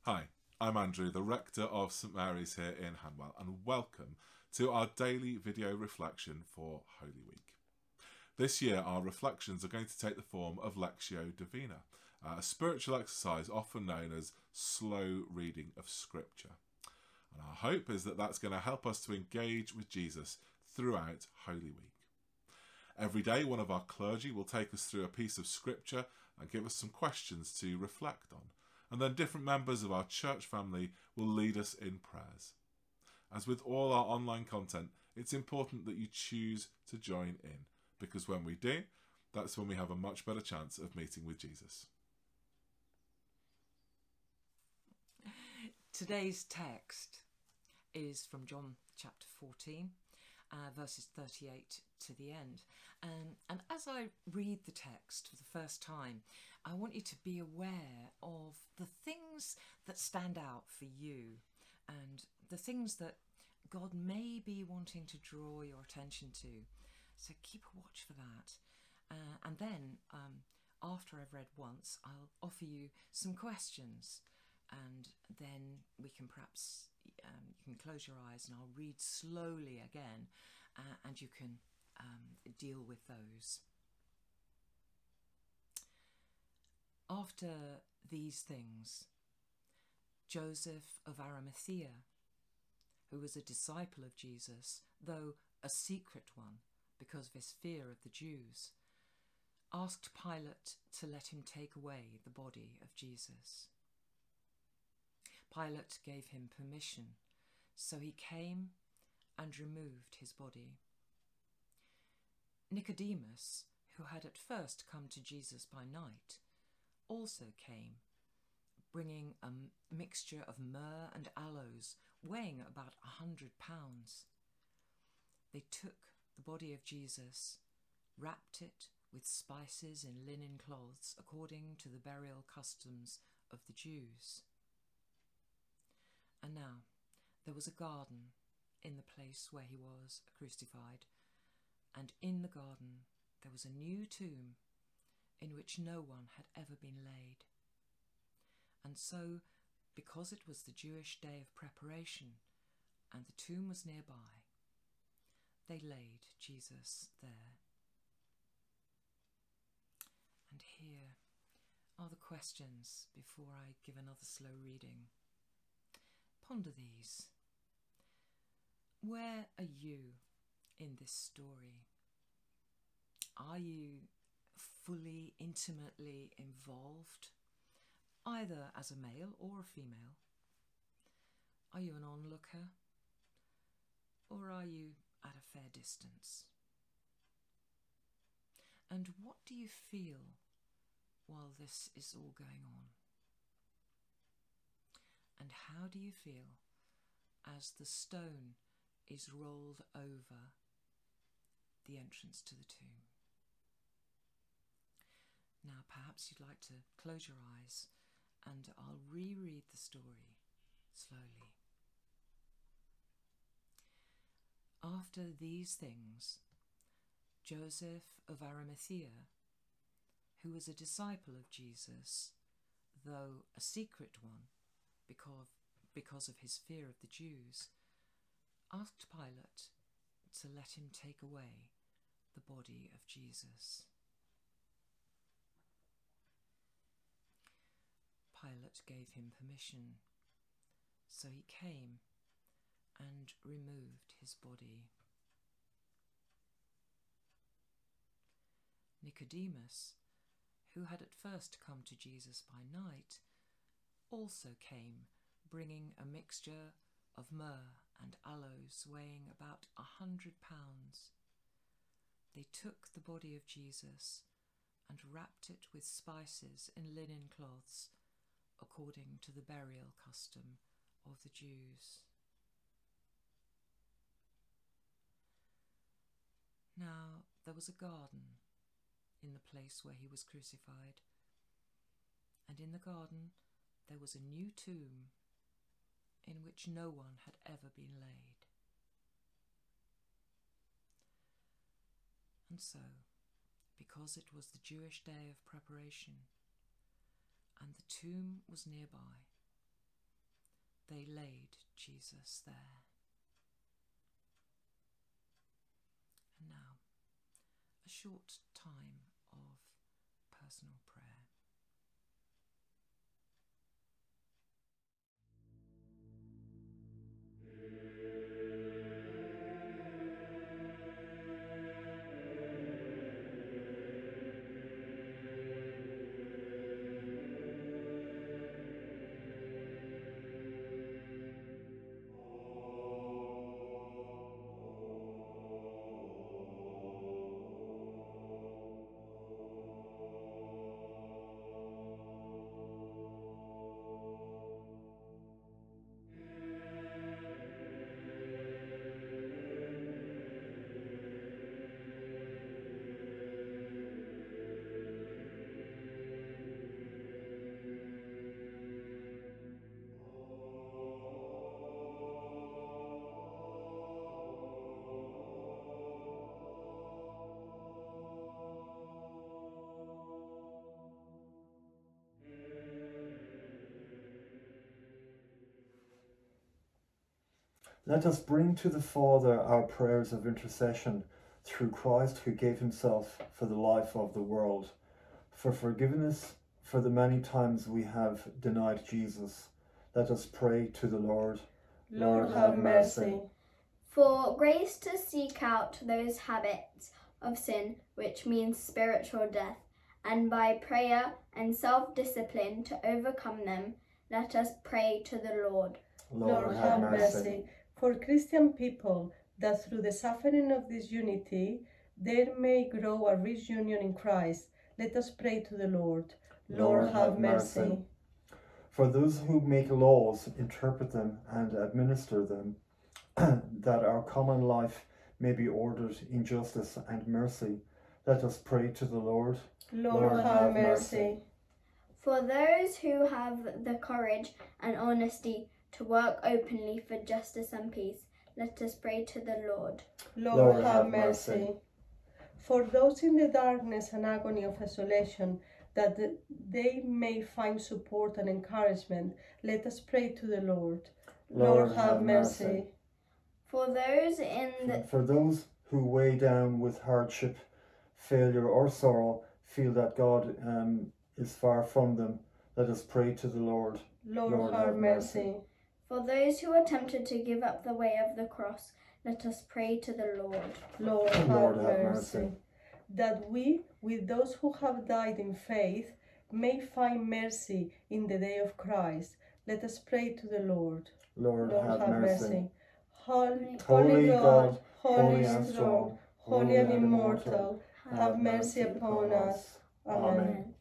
Hi, I'm Andrew, the Rector of St Mary's here in Hanwell, and welcome to our daily video reflection for Holy Week. This year our reflections are going to take the form of Lectio Divina, a spiritual exercise often known as slow reading of Scripture. And our hope is that that's going to help us to engage with Jesus throughout Holy Week. Every day one of our clergy will take us through a piece of Scripture and give us some questions to reflect on. And then different members of our church family will lead us in prayers. As with all our online content, it's important that you choose to join in, because when we do, that's when we have a much better chance of meeting with Jesus. Today's text is from John chapter 14, verses 38 to the end. And as I read the text for the first time, I want you to be aware of the things that stand out for you and the things that God may be wanting to draw your attention to. So keep a watch for that. And then after I've read once, I'll offer you some questions, and then we can perhaps you can close your eyes and I'll read slowly again, and you can deal with those. After these things, Joseph of Arimathea, who was a disciple of Jesus, though a secret one because of his fear of the Jews, asked Pilate to let him take away the body of Jesus. Pilate gave him permission, so he came and removed his body. Nicodemus, who had at first come to Jesus by night, also came, bringing a mixture of myrrh and aloes, weighing about 100 pounds. They took the body of Jesus, wrapped it with spices in linen cloths, according to the burial customs of the Jews. And now there was a garden in the place where he was crucified, and in the garden there was a new tomb in which no one had ever been laid. And so, because it was the Jewish day of preparation and the tomb was nearby, they laid Jesus there. And here are the questions before I give another slow reading. Ponder these. Where are you in this story? Are you fully, intimately involved, either as a male or a female? Are you an onlooker, or are you at a fair distance? And what do you feel while this is all going on? And how do you feel as the stone is rolled over the entrance to the tomb? Now perhaps you'd like to close your eyes and I'll reread the story slowly. After these things, Joseph of Arimathea, who was a disciple of Jesus, though a secret one, because of his fear of the Jews, asked Pilate to let him take away the body of Jesus. Pilate gave him permission, so he came and removed his body. Nicodemus, who had at first come to Jesus by night, also came, bringing a mixture of myrrh and aloes weighing about 100 pounds. They took the body of Jesus and wrapped it with spices in linen cloths, according to the burial custom of the Jews. Now there was a garden in the place where he was crucified, and in the garden there was a new tomb in which no one had ever been laid. And so, because it was the Jewish day of preparation, and the tomb was nearby, they laid Jesus there. And now, a short time of personal prayer. Let us bring to the Father our prayers of intercession through Christ, who gave himself for the life of the world, for forgiveness for the many times we have denied Jesus. Let us pray to the Lord. Lord, have mercy. For grace to seek out those habits of sin which mean spiritual death, and by prayer and self-discipline to overcome them, let us pray to the Lord. Lord, have mercy. For Christian people, that through the suffering of this unity, there may grow a rich union in Christ, let us pray to the Lord. Lord, have mercy. For those who make laws, interpret them, and administer them, that our common life may be ordered in justice and mercy, let us pray to the Lord. Lord, have mercy. For those who have the courage and honesty to work openly for justice and peace, let us pray to the Lord. Lord, have mercy. For those in the darkness and agony of isolation, that they may find support and encouragement, let us pray to the Lord. Lord, have mercy. For those in the For those who weigh down with hardship, failure, or sorrow, feel that God is far from them, let us pray to the Lord. Lord, have mercy. For those who are tempted to give up the way of the cross, let us pray to the Lord. Lord, have mercy. That we, with those who have died in faith, may find mercy in the day of Christ, let us pray to the Lord. Lord, have mercy. Holy God, holy and strong, holy and immortal, have mercy upon us. Amen.